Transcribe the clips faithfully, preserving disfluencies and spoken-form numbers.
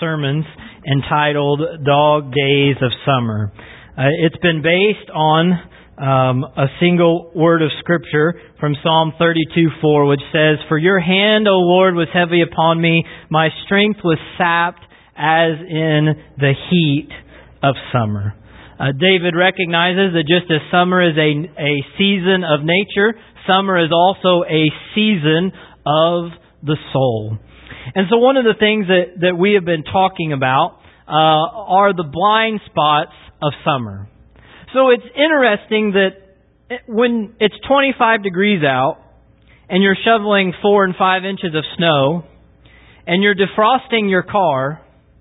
sermons entitled Dog Days of Summer. Uh, it's been based on um, a single word of Scripture from Psalm thirty-two four, which says, "For your hand, O Lord, was heavy upon me. My strength was sapped as in the heat of summer." Uh, David recognizes that just as summer is a, a season of nature, summer is also a season of the soul. And so one of the things that, that we have been talking about uh, are the blind spots of summer. So it's interesting that when it's twenty-five degrees out and you're shoveling four and five inches of snow and you're defrosting your car,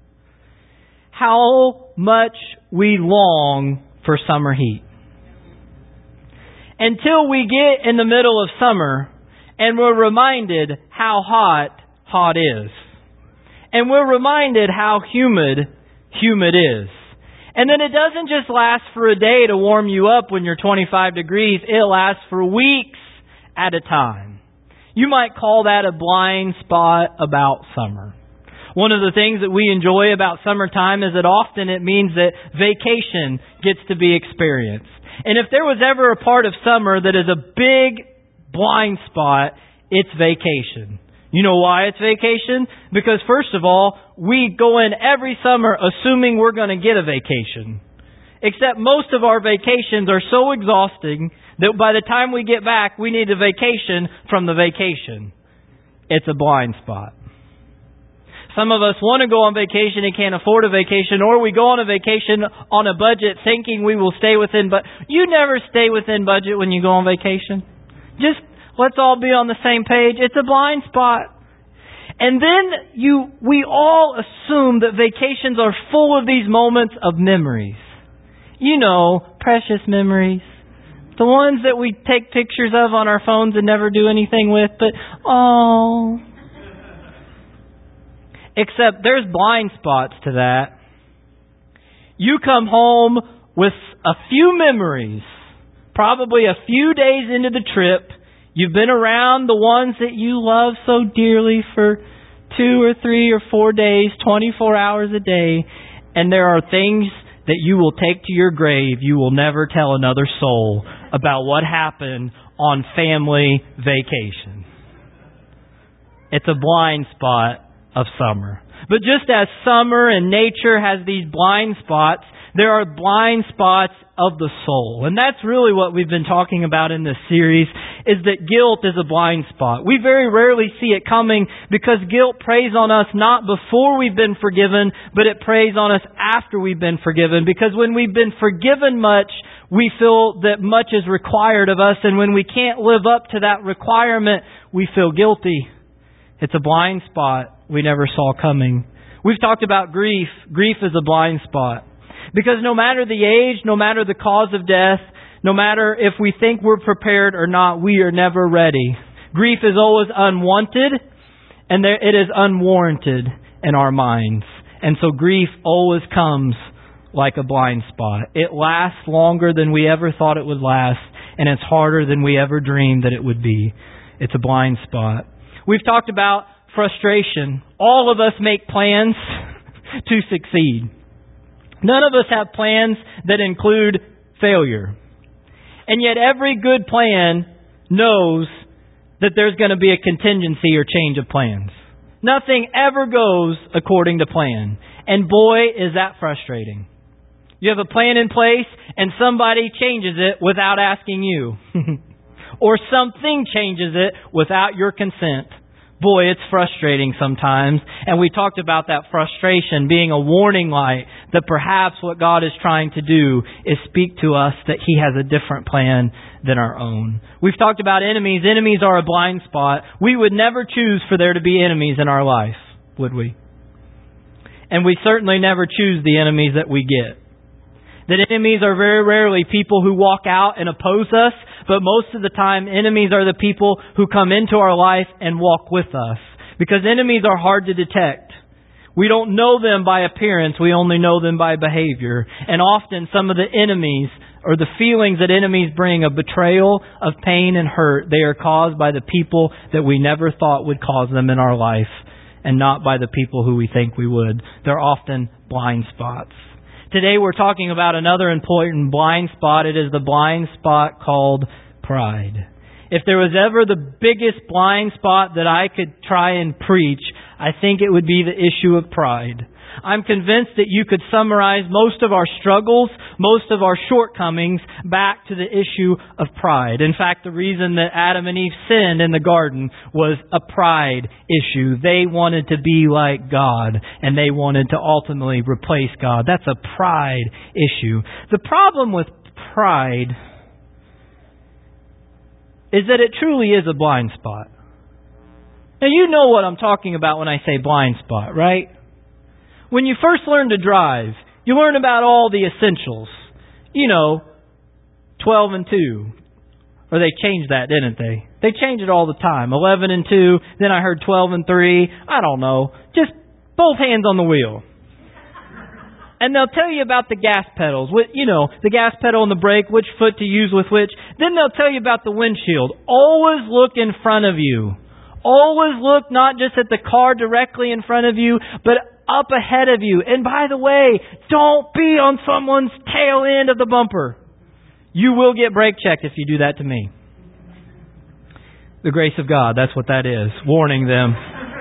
how much we long for summer heat. Until we get in the middle of summer and we're reminded how hot hot is. And we're reminded how humid humid is. And then it doesn't just last for a day to warm you up when you're twenty-five degrees. It lasts for weeks at a time. You might call that a blind spot about summer. One of the things that we enjoy about summertime is that often it means that vacation gets to be experienced. And if there was ever a part of summer that is a big blind spot, it's vacation. You know why it's vacation? Because first of all, we go in every summer assuming we're going to get a vacation. Except most of our vacations are so exhausting that by the time we get back, we need a vacation from the vacation. It's a blind spot. Some of us want to go on vacation and can't afford a vacation, or we go on a vacation on a budget thinking we will stay within, but you never stay within budget when you go on vacation. Just let's all be on the same page. It's a blind spot. And then you, we all assume that vacations are full of these moments of memories. You know, precious memories. The ones that we take pictures of on our phones and never do anything with, but oh. Except there's blind spots to that. You come home with a few memories, probably a few days into the trip. You've been around the ones that you love so dearly for two or three or four days, twenty-four hours a day, and there are things that you will take to your grave. You will never tell another soul about what happened on family vacation. It's a blind spot of summer. But just as summer and nature has these blind spots, there are blind spots of the soul. And that's really what we've been talking about in this series, is that guilt is a blind spot. We very rarely see it coming because guilt preys on us not before we've been forgiven, but it preys on us after we've been forgiven. Because when we've been forgiven much, we feel that much is required of us. And when we can't live up to that requirement, we feel guilty. It's a blind spot we never saw coming. We've talked about grief. Grief is a blind spot. Because no matter the age, no matter the cause of death, no matter if we think we're prepared or not, we are never ready. Grief is always unwanted, and there, it is unwarranted in our minds. And so grief always comes like a blind spot. It lasts longer than we ever thought it would last, and it's harder than we ever dreamed that it would be. It's a blind spot. We've talked about frustration. All of us make plans to succeed. None of us have plans that include failure. And yet every good plan knows that there's going to be a contingency or change of plans. Nothing ever goes according to plan. And boy, is that frustrating. You have a plan in place and somebody changes it without asking you. Or something changes it without your consent. Boy, it's frustrating sometimes. And we talked about that frustration being a warning light that perhaps what God is trying to do is speak to us that He has a different plan than our own. We've talked about enemies. Enemies are a blind spot. We would never choose for there to be enemies in our life, would we? And we certainly never choose the enemies that we get. That enemies are very rarely people who walk out and oppose us, but most of the time enemies are the people who come into our life and walk with us. Because enemies are hard to detect. We don't know them by appearance, we only know them by behavior. And often some of the enemies, or the feelings that enemies bring of betrayal, of pain and hurt, they are caused by the people that we never thought would cause them in our life. and not by the people who we think we would. They're often blind spots. Today we're talking about another important blind spot. It is the blind spot called pride. If there was ever the biggest blind spot that I could try and preach, I think it would be the issue of pride. I'm convinced that you could summarize most of our struggles, most of our shortcomings back to the issue of pride. In fact, the reason that Adam and Eve sinned in the garden was a pride issue. They wanted to be like God, and they wanted to ultimately replace God. That's a pride issue. The problem with pride is that it truly is a blind spot. Now, you know what I'm talking about when I say blind spot, right? When you first learn to drive, you learn about all the essentials. You know, twelve and two. Or they changed that, didn't they? They change it all the time. eleven and two, then I heard twelve and three. I don't know. Just both hands on the wheel. And they'll tell you about the gas pedals. You know, the gas pedal and the brake, which foot to use with which. Then they'll tell you about the windshield. Always look in front of you. Always look not just at the car directly in front of you, but up ahead of you. And by the way, don't be on someone's tail end of the bumper. You will get brake checked if you do that to me. The grace of God, that's what that is. Warning them.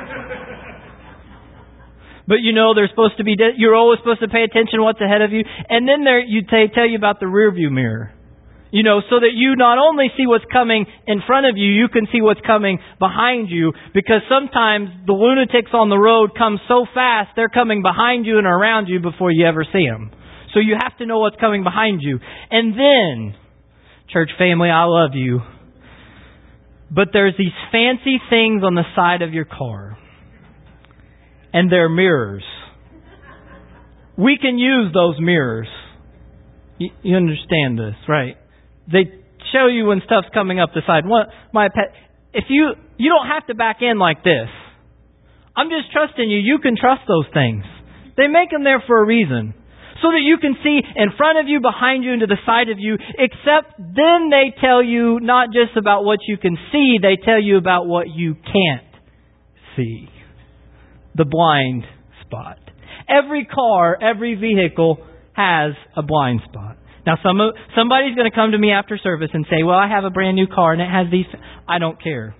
But you know, they're supposed to be, you're always supposed to pay attention to what's ahead of you. And then there, you t- tell you about the rear view mirror. You know, so that you not only see what's coming in front of you, you can see what's coming behind you. Because sometimes the lunatics on the road come so fast, they're coming behind you and around you before you ever see them. So you have to know what's coming behind you. And then, church family, I love you, but there's these fancy things on the side of your car. And they're mirrors. We can use those mirrors. You, you understand this, right? They show you when stuff's coming up the side. What my pet? If you you don't have to back in like this. I'm just trusting you. You can trust those things. They make them there for a reason, so that you can see in front of you, behind you, and to the side of you. Except then they tell you not just about what you can see. They tell you about what you can't see. The blind spot. Every car, every vehicle has a blind spot. Now, some somebody's going to come to me after service and say, well, I have a brand new car and it has these. I don't care.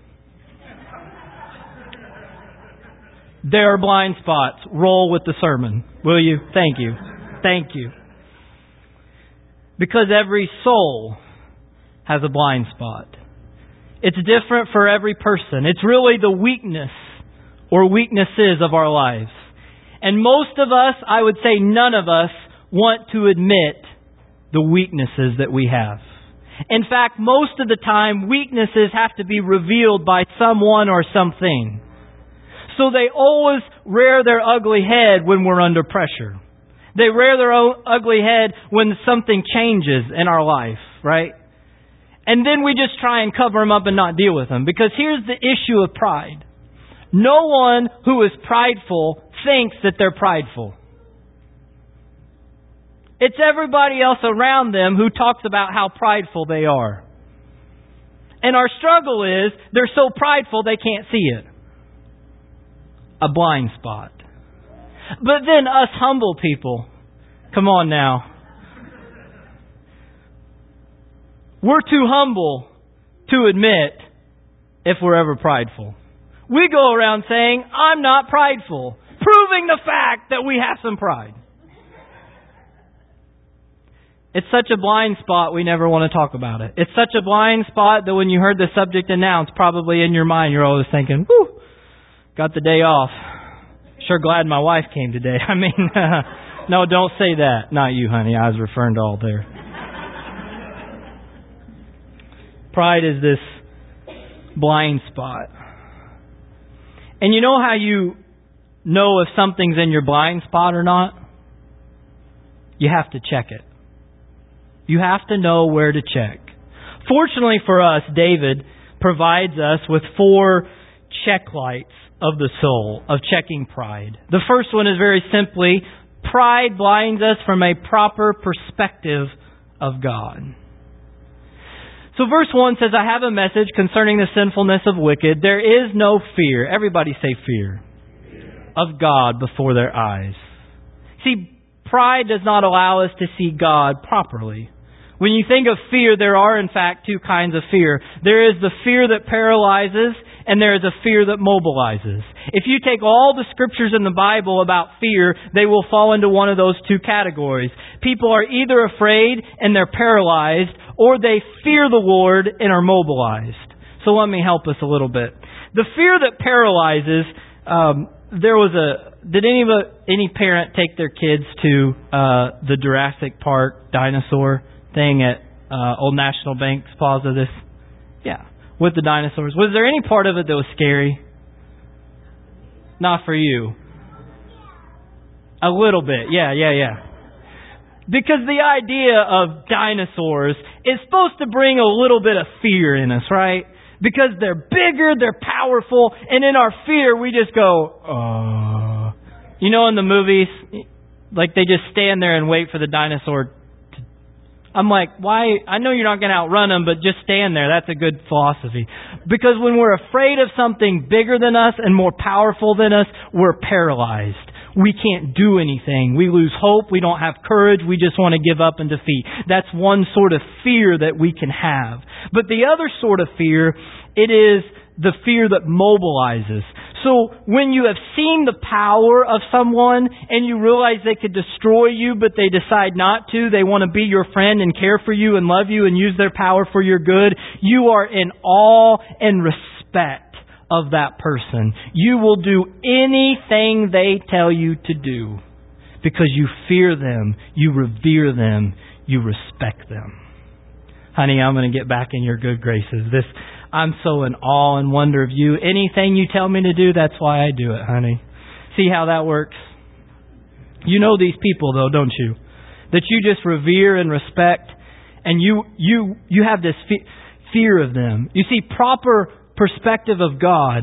There are blind spots. Roll with the sermon. Will you? Thank you. Thank you. Because every soul has a blind spot. It's different for every person. It's really the weakness or weaknesses of our lives. And most of us, I would say none of us, want to admit the weaknesses that we have. In fact, most of the time, weaknesses have to be revealed by someone or something. So they always rear their ugly head when we're under pressure. They rear their ugly head when something changes in our life, right? And then we just try and cover them up and not deal with them. Because here's the issue of pride. No one who is prideful thinks that they're prideful. It's everybody else around them who talks about how prideful they are. And our struggle is they're so prideful they can't see it. A blind spot. But then us humble people, come on now. We're too humble to admit if we're ever prideful. We go around saying, I'm not prideful, proving the fact that we have some pride. It's such a blind spot, we never want to talk about it. It's such a blind spot that when you heard the subject announced, probably in your mind you're always thinking, whew, got the day off. Sure glad my wife came today. I mean, no, don't say that. Not you, honey. I was referring to all there. Pride is this blind spot. And you know how you know if something's in your blind spot or not? You have to check it. You have to know where to check. Fortunately for us, David provides us with four check lights of the soul, of checking pride. The first one is very simply, pride blinds us from a proper perspective of God. So verse one says, I have a message concerning the sinfulness of wicked. There is no fear. Everybody say fear. of God before their eyes. See, pride does not allow us to see God properly. When you think of fear, there are in fact two kinds of fear. There is the fear that paralyzes, and there is a fear that mobilizes. If you take all the scriptures in the Bible about fear, they will fall into one of those two categories. People are either afraid and they're paralyzed, or they fear the Lord and are mobilized. So let me help us a little bit. The fear that paralyzes, um, there was a, did any, any parent take their kids to uh, the Jurassic Park dinosaur thing at uh, Old National Bank's Plaza? This, yeah, with the dinosaurs. Was there any part of it that was scary? Not for you. A little bit, yeah, yeah, yeah. Because the idea of dinosaurs is supposed to bring a little bit of fear in us, right? Because they're bigger, they're powerful, and in our fear we just go, uh. You know, in the movies, like they just stand there and wait for the dinosaur. I'm like, why? I know you're not going to outrun them, but just stand there. That's a good philosophy. Because when we're afraid of something bigger than us and more powerful than us, we're paralyzed. We can't do anything. We lose hope. We don't have courage. We just want to give up and defeat. That's one sort of fear that we can have. But the other sort of fear, it is the fear that mobilizes. So when you have seen the power of someone and you realize they could destroy you, but they decide not to, they want to be your friend and care for you and love you and use their power for your good, you are in awe and respect of that person. You will do anything they tell you to do because you fear them, you revere them, you respect them. Honey, I'm going to get back in your good graces. This, I'm so in awe and wonder of you. Anything you tell me to do, that's why I do it, honey. See how that works? You know these people, though, don't you? That you just revere and respect, and you you you have this fe- fear of them. You see, proper perspective of God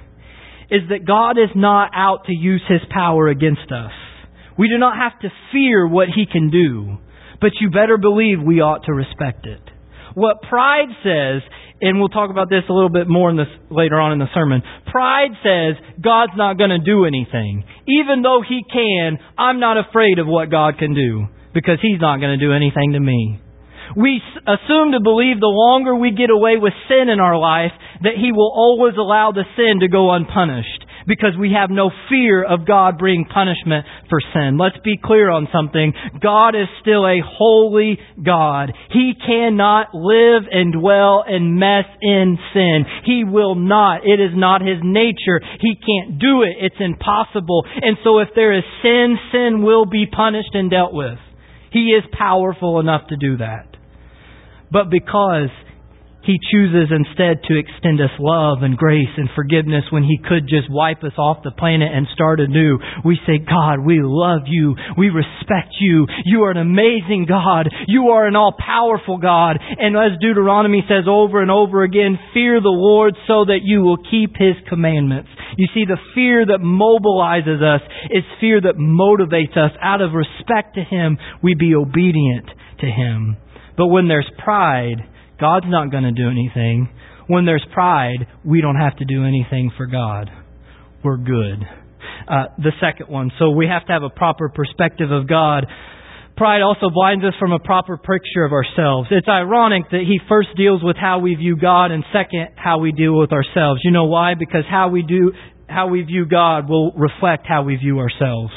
is that God is not out to use His power against us. We do not have to fear what He can do, but you better believe we ought to respect it. What pride says, and we'll talk about this a little bit more in this later on in the sermon, pride says God's not going to do anything. Even though He can, I'm not afraid of what God can do because He's not going to do anything to me. We assume to believe the longer we get away with sin in our life, that He will always allow the sin to go unpunished because we have no fear of God bringing punishment for sin. Let's be clear on something. God is still a holy God. He cannot live and dwell and mess in sin. He will not. It is not His nature. He can't do it. It's impossible. And so if there is sin, sin will be punished and dealt with. He is powerful enough to do that. But because He chooses instead to extend us love and grace and forgiveness when He could just wipe us off the planet and start anew, we say, God, we love You. We respect You. You are an amazing God. You are an all-powerful God. And as Deuteronomy says over and over again, fear the Lord so that you will keep His commandments. You see, the fear that mobilizes us is fear that motivates us. Out of respect to Him, we be obedient to Him. But when there's pride, God's not going to do anything. When there's pride, we don't have to do anything for God. We're good. Uh, the second one, so we have to have a proper perspective of God. Pride also blinds us from a proper picture of ourselves. It's ironic that He first deals with how we view God and second, how we deal with ourselves. You know why? Because how we do, how we view God will reflect how we view ourselves.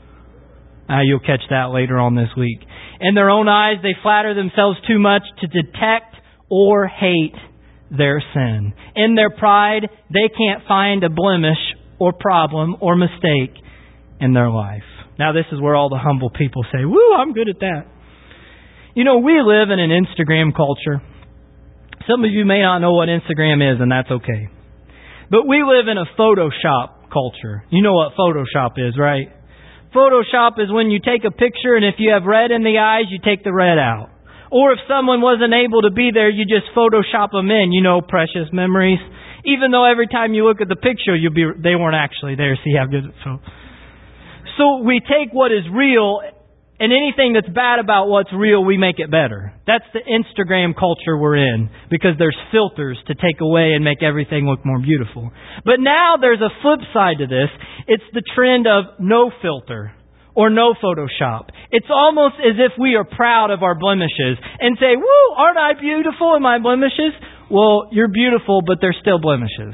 Uh, you'll catch that later on this week. In their own eyes, they flatter themselves too much to detect or hate their sin. In their pride, they can't find a blemish or problem or mistake in their life. Now, this is where all the humble people say, woo, I'm good at that. You know, we live in an Instagram culture. Some of you may not know what Instagram is, and that's okay. But we live in a Photoshop culture. You know what Photoshop is, right? Photoshop is when you take a picture and if you have red in the eyes, you take the red out. Or if someone wasn't able to be there, you just Photoshop them in, you know, precious memories. Even though every time you look at the picture, you'll be they weren't actually there. See how good it so. So we take what is real And anything that's bad about what's real, we make it better. That's the Instagram culture we're in, because there's filters to take away and make everything look more beautiful. But now there's a flip side to this. It's the trend of no filter or no Photoshop. It's almost as if we are proud of our blemishes and say, woo, aren't I beautiful in my blemishes? Well, you're beautiful, but they're still blemishes.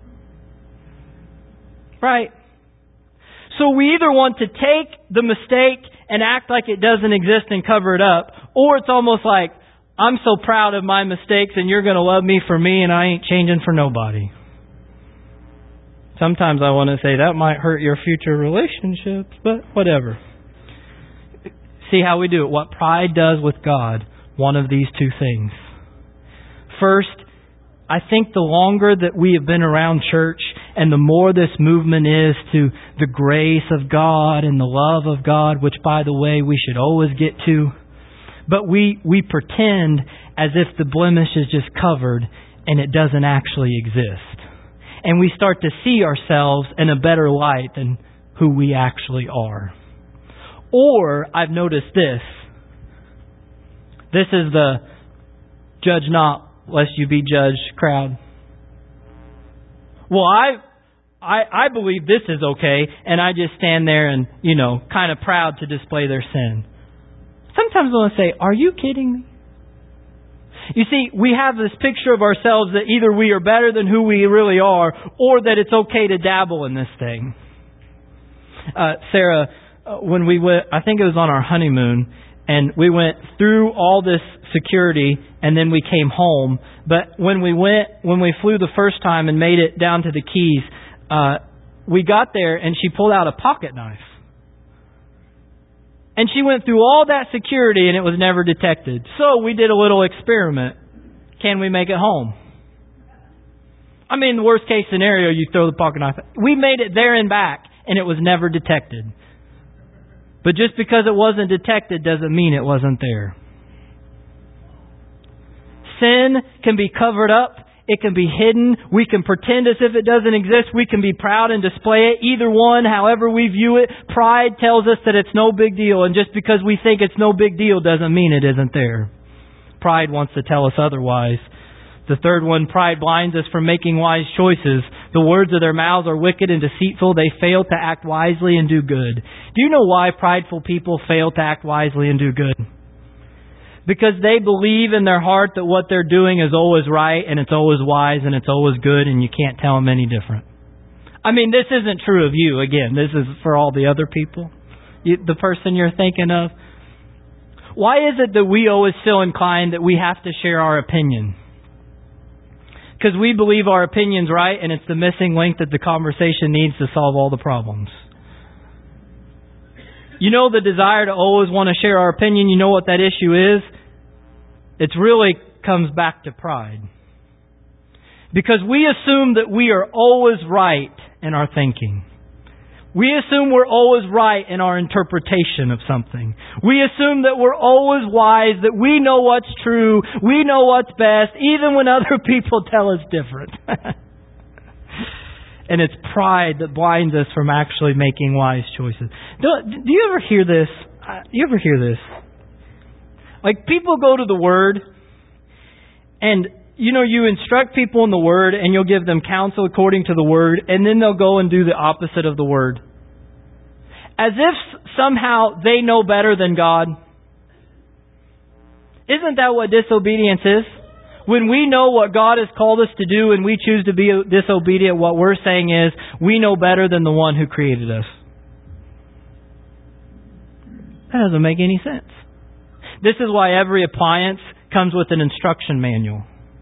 Right? So we either want to take the mistake and act like it doesn't exist and cover it up, or it's almost like, I'm so proud of my mistakes and you're going to love me for me and I ain't changing for nobody. Sometimes I want to say that might hurt your future relationships, but whatever. See how we do it. What pride does with God, one of these two things. First, I think the longer that we have been around church and the more this movement is to the grace of God and the love of God, which, by the way, we should always get to, but we, we pretend as if the blemish is just covered and it doesn't actually exist. And we start to see ourselves in a better light than who we actually are. Or, I've noticed this. This is the judge not lest you be judged crowd. Well, I, I, I believe this is okay, and I just stand there and, you know, kind of proud to display their sin. Sometimes I want to say, are you kidding me? You see, we have this picture of ourselves that either we are better than who we really are, or that it's okay to dabble in this thing. Uh, Sarah, when we went, I think it was on our honeymoon, and we went through all this security and then we came home. But when we went, when we flew the first time and made it down to the Keys, uh, we got there and she pulled out a pocket knife. And she went through all that security and it was never detected. So we did a little experiment. Can we make it home? I mean, the worst case scenario, you throw the pocket knife. We made it there and back and it was never detected. But just because it wasn't detected doesn't mean it wasn't there. Sin can be covered up. It can be hidden. We can pretend as if it doesn't exist. We can be proud and display it. Either one, however we view it, pride tells us that it's no big deal. And just because we think it's no big deal doesn't mean it isn't there. Pride wants to tell us otherwise. The third one, pride blinds us from making wise choices. The words of their mouths are wicked and deceitful. They fail to act wisely and do good. Do you know why prideful people fail to act wisely and do good? Because they believe in their heart that what they're doing is always right and it's always wise and it's always good and you can't tell them any different. I mean, this isn't true of you. Again, this is for all the other people. You, the person you're thinking of. Why is it that we always feel inclined that we have to share our opinion? Because we believe our opinion's right and it's the missing link that the conversation needs to solve all the problems. You know the desire to always want to share our opinion, you know what that issue is? It really comes back to pride. Because we assume that we are always right in our thinking. We assume we're always right in our interpretation of something. We assume that we're always wise, that we know what's true, we know what's best, even when other people tell us different. And it's pride that blinds us from actually making wise choices. Do, do you ever hear this? Do you ever hear this? Like, people go to the Word, and, you know, you instruct people in the Word, and you'll give them counsel according to the Word, and then they'll go and do the opposite of the Word. As if somehow they know better than God. Isn't that what disobedience is? When we know what God has called us to do and we choose to be disobedient, what we're saying is, we know better than the one who created us. That doesn't make any sense. This is why every appliance comes with an instruction manual.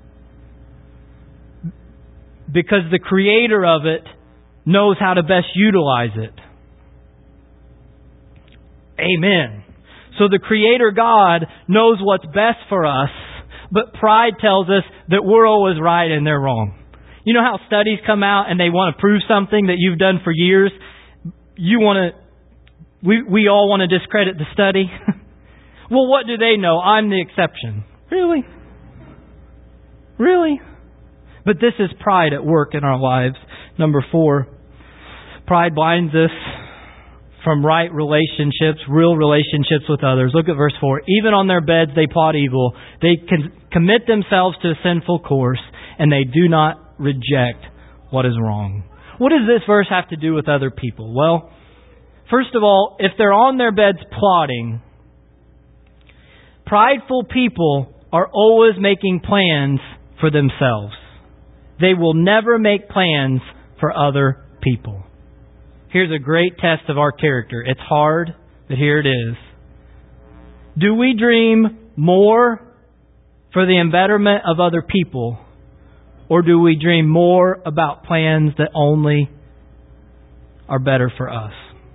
Because the creator of it knows how to best utilize it. Amen. So the Creator God knows what's best for us, but pride tells us that we're always right and they're wrong. You know how studies come out and they want to prove something that you've done for years? You want to, we, we all want to discredit the study. Well, what do they know? I'm the exception. Really? Really? But this is pride at work in our lives. Number four, pride blinds us from right relationships, real relationships with others. Look at verse four. Even on their beds they plot evil. They can commit themselves to a sinful course, and they do not reject what is wrong. What does this verse have to do with other people? Well, first of all, if they're on their beds plotting, prideful people are always making plans for themselves. They will never make plans for other people. Here's a great test of our character. It's hard, but here it is. Do we dream more for the betterment of other people, or do we dream more about plans that only are better for us?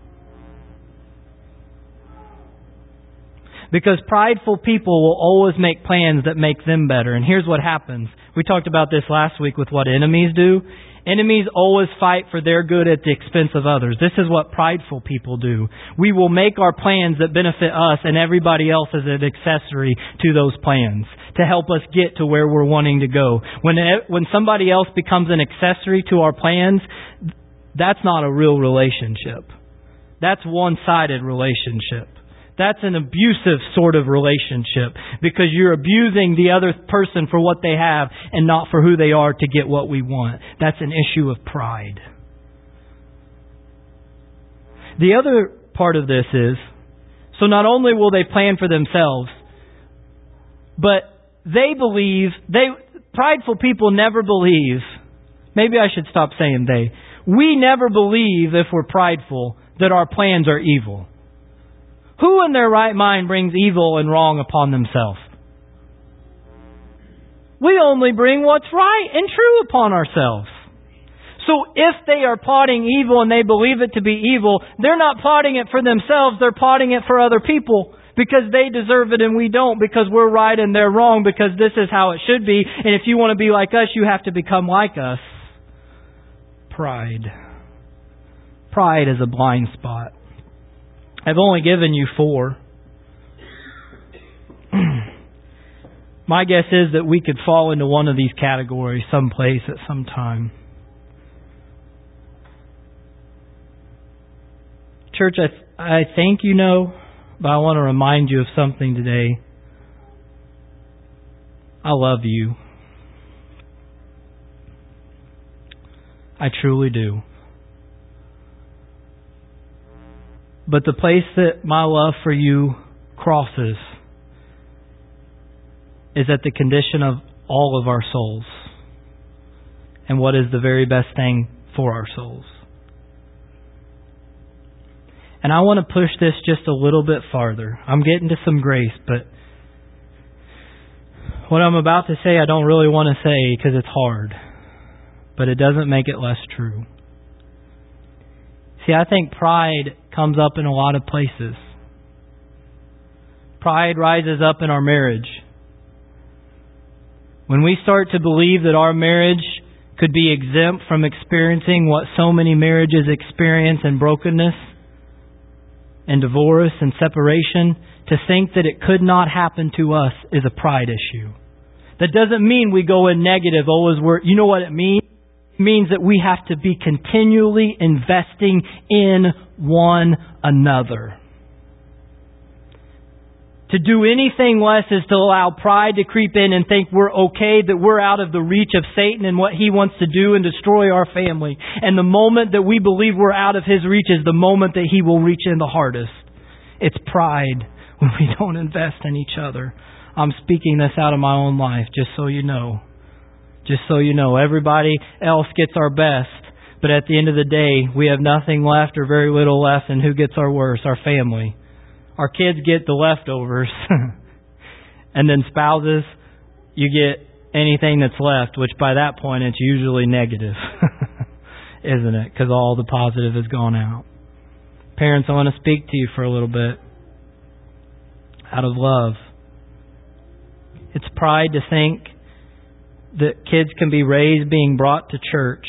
Because prideful people will always make plans that make them better. And here's what happens. We talked about this last week with what enemies do. Enemies always fight for their good at the expense of others. This is what prideful people do. We will make our plans that benefit us and everybody else as an accessory to those plans to help us get to where we're wanting to go. When when somebody else becomes an accessory to our plans, that's not a real relationship. That's one-sided relationship. That's an abusive sort of relationship because you're abusing the other person for what they have and not for who they are to get what we want. That's an issue of pride. The other part of this is, so not only will they plan for themselves, but they believe, they prideful people never believe, maybe I should stop saying they, we never believe if we're prideful that our plans are evil. Who in their right mind brings evil and wrong upon themselves? We only bring what's right and true upon ourselves. So if they are plotting evil and they believe it to be evil, they're not plotting it for themselves, they're plotting it for other people because they deserve it and we don't, because we're right and they're wrong, because this is how it should be. And if you want to be like us, you have to become like us. Pride. Pride is a blind spot. I've only given you four. My guess is that we could fall into one of these categories someplace at some time. Church, I, th- I think you know, but I want to remind you of something today. I love you. I truly do. But the place that my love for you crosses is at the condition of all of our souls and what is the very best thing for our souls. And I want to push this just a little bit farther. I'm getting to some grace, but what I'm about to say I don't really want to say because it's hard, but it doesn't make it less true. See, I think pride comes up in a lot of places. Pride rises up in our marriage. When we start to believe that our marriage could be exempt from experiencing what so many marriages experience in brokenness and divorce and separation, to think that it could not happen to us is a pride issue. That doesn't mean we go in negative, always we're, you know what it means? Means that we have to be continually investing in one another. To do anything less is to allow pride to creep in and think we're okay, that we're out of the reach of Satan and what he wants to do and destroy our family. And the moment that we believe we're out of his reach is the moment that he will reach in the hardest. It's pride when we don't invest in each other. I'm speaking this out of my own life, just so you know. Just so you know, everybody else gets our best, but at the end of the day, we have nothing left or very little left, and who gets our worst? Our family. Our kids get the leftovers. And then spouses, you get anything that's left, which by that point it's usually negative, isn't it? Because all the positive has gone out. Parents, I want to speak to you for a little bit out of love. It's pride to think that kids can be raised being brought to church,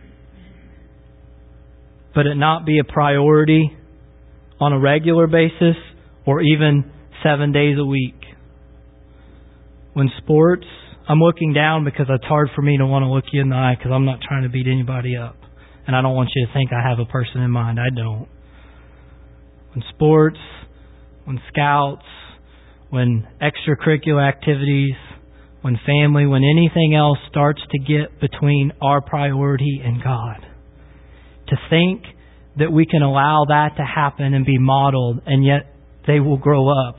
but it not be a priority on a regular basis or even seven days a week. When sports, I'm looking down because it's hard for me to want to look you in the eye because I'm not trying to beat anybody up. And I don't want you to think I have a person in mind. I don't. when sports, when scouts, when extracurricular activities, when family, when anything else starts to get between our priority and God. To think that we can allow that to happen and be modeled, and yet they will grow up.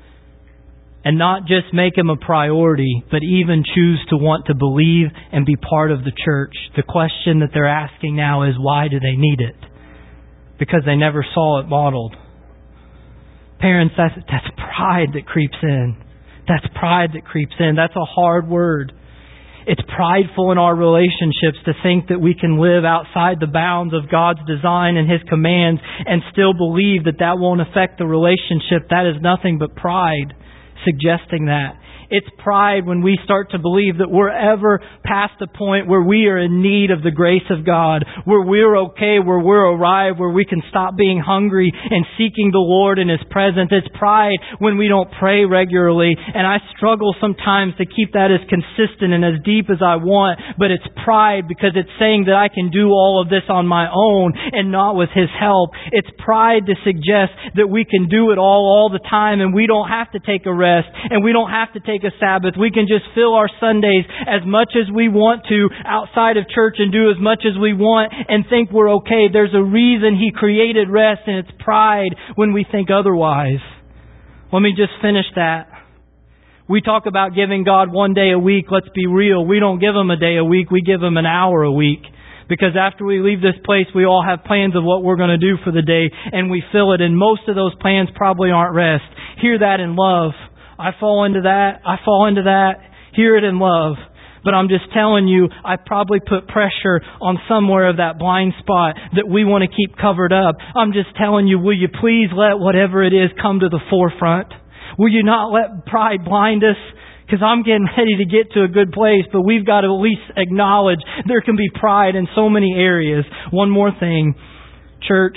And not just make Him a priority, but even choose to want to believe and be part of the church. The question that they're asking now is, why do they need it? Because they never saw it modeled. Parents, that's, that's pride that creeps in. That's pride that creeps in. That's a hard word. It's prideful in our relationships to think that we can live outside the bounds of God's design and His commands and still believe that that won't affect the relationship. That is nothing but pride suggesting that. It's pride when we start to believe that we're ever past the point where we are in need of the grace of God, where we're okay, where we're arrived, where we can stop being hungry and seeking the Lord in His presence. It's pride when we don't pray regularly. And I struggle sometimes to keep that as consistent and as deep as I want. But it's pride because it's saying that I can do all of this on my own and not with His help. It's pride to suggest that we can do it all all the time and we don't have to take a rest and we don't have to take a Sabbath. We can just fill our Sundays as much as we want to outside of church and do as much as we want and think we're okay. There's a reason He created rest, and it's pride when we think otherwise. Let me just finish that. We talk about giving God one day a week. Let's be real. We don't give Him a day a week. We give Him an hour a week. Because after we leave this place, we all have plans of what we're going to do for the day, and we fill it. And most of those plans probably aren't rest. Hear that in love. I fall into that. I fall into that. Hear it in love. But I'm just telling you, I probably put pressure on somewhere of that blind spot that we want to keep covered up. I'm just telling you, will you please let whatever it is come to the forefront? Will you not let pride blind us? Because I'm getting ready to get to a good place, but we've got to at least acknowledge there can be pride in so many areas. One more thing, church,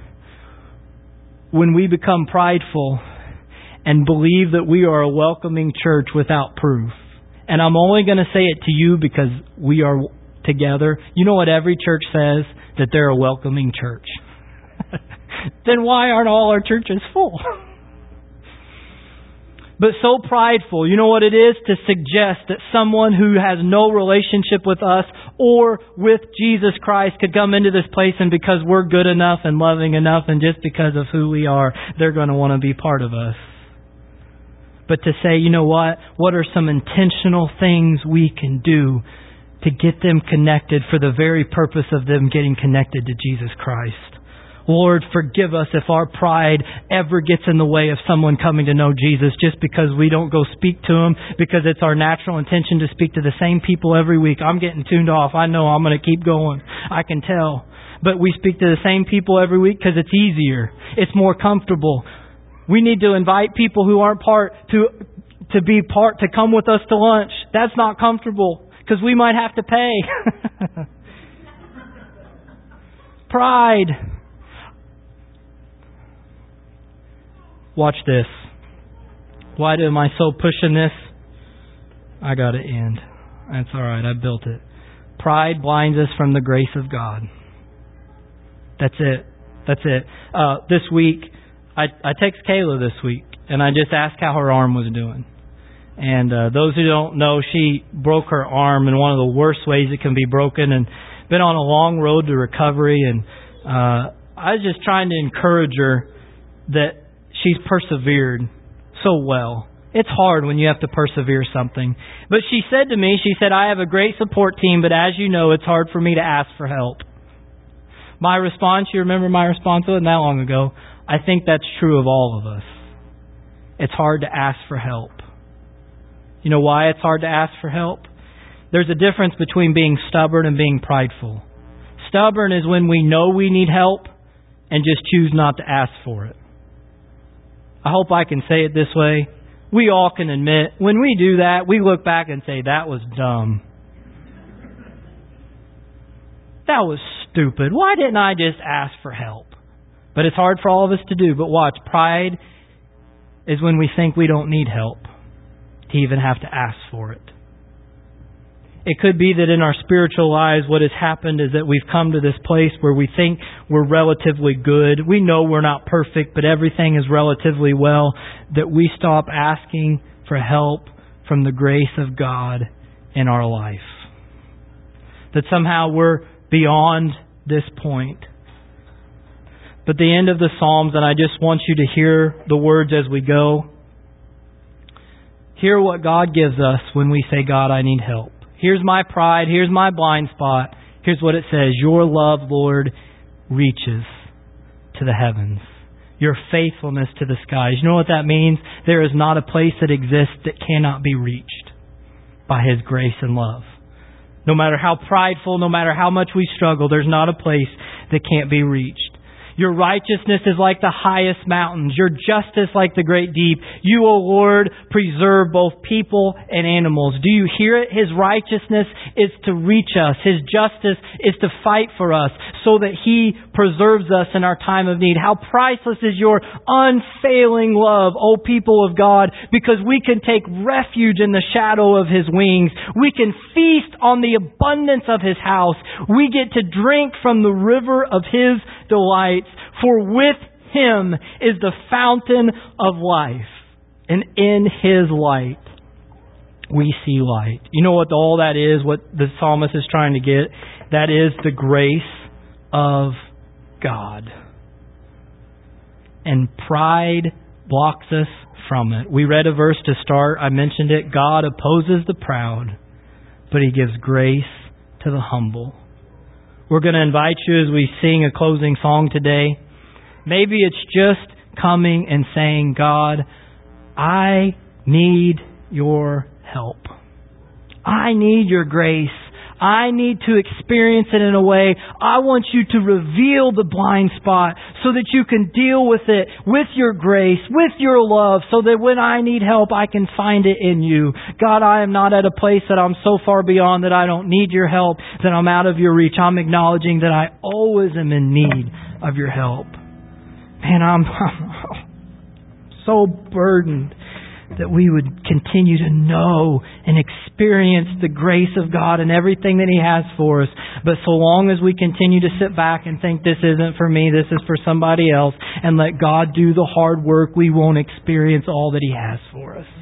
when we become prideful and believe that we are a welcoming church without proof. And I'm only going to say it to you because we are together. You know what every church says? That they're a welcoming church. Then why aren't all our churches full? But so prideful, you know what it is? To suggest that someone who has no relationship with us or with Jesus Christ could come into this place, and because we're good enough and loving enough and just because of who we are, they're going to want to be part of us. But to say, you know what? What are some intentional things we can do to get them connected for the very purpose of them getting connected to Jesus Christ? Lord, forgive us if our pride ever gets in the way of someone coming to know Jesus just because we don't go speak to them, because it's our natural intention to speak to the same people every week. I'm getting tuned off. I know I'm going to keep going. I can tell. But we speak to the same people every week because it's easier. It's more comfortable. We need to invite people who aren't part to to be part, to come with us to lunch. That's not comfortable because we might have to pay. Pride. Watch this. Why am I so pushing this? I got to end. That's all right. I built it. Pride blinds us from the grace of God. That's it. That's it. Uh, this week, I, I text Kayla this week, and I just asked how her arm was doing. And uh, those who don't know, she broke her arm in one of the worst ways it can be broken, and been on a long road to recovery. And uh, I was just trying to encourage her that she's persevered so well. It's hard when you have to persevere something. But she said to me, she said, I have a great support team, but as you know, it's hard for me to ask for help. My response, you remember my response? It wasn't that long ago. I think that's true of all of us. It's hard to ask for help. You know why it's hard to ask for help? There's a difference between being stubborn and being prideful. Stubborn is when we know we need help and just choose not to ask for it. I hope I can say it this way. We all can admit, when we do that, we look back and say, that was dumb. That was stupid. Why didn't I just ask for help? But it's hard for all of us to do. But watch, pride is when we think we don't need help to even have to ask for it. It could be that in our spiritual lives what has happened is that we've come to this place where we think we're relatively good. We know we're not perfect, but everything is relatively well. That we stop asking for help from the grace of God in our life. That somehow we're beyond this point. But the end of the Psalms, and I just want you to hear the words as we go. Hear what God gives us when we say, God, I need help. Here's my pride. Here's my blind spot. Here's what it says. Your love, Lord, reaches to the heavens. Your faithfulness to the skies. You know what that means? There is not a place that exists that cannot be reached by His grace and love. No matter how prideful, no matter how much we struggle, there's not a place that can't be reached. Your righteousness is like the highest mountains. Your justice like the great deep. You, O Lord, preserve both people and animals. Do you hear it? His righteousness is to reach us. His justice is to fight for us so that He preserves us in our time of need. How priceless is your unfailing love, O people of God, because we can take refuge in the shadow of His wings. We can feast on the abundance of His house. We get to drink from the river of His delight. For with Him is the fountain of life, and in His light we see light. You know what all that is, what the psalmist is trying to get? That is the grace of God. And pride blocks us from it. We read a verse to start. I mentioned it. God opposes the proud, but He gives grace to the humble. We're going to invite you as we sing a closing song today. Maybe it's just coming and saying, God, I need your help. I need your grace. I need to experience it in a way. I want you to reveal the blind spot so that you can deal with it with your grace, with your love, so that when I need help, I can find it in you. God, I am not at a place that I'm so far beyond that I don't need your help, that I'm out of your reach. I'm acknowledging that I always am in need of your help. Man, I'm, I'm so burdened that we would continue to know and experience the grace of God and everything that He has for us. But so long as we continue to sit back and think this isn't for me, this is for somebody else, and let God do the hard work, we won't experience all that He has for us.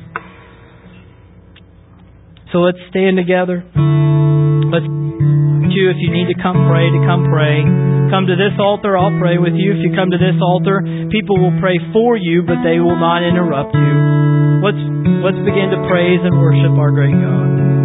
So let's stand together. Let's you if you need to come pray, to come pray. Come to this altar, I'll pray with you. If you come to this altar, people will pray for you, but they will not interrupt you. Let's let's begin to praise and worship our great God.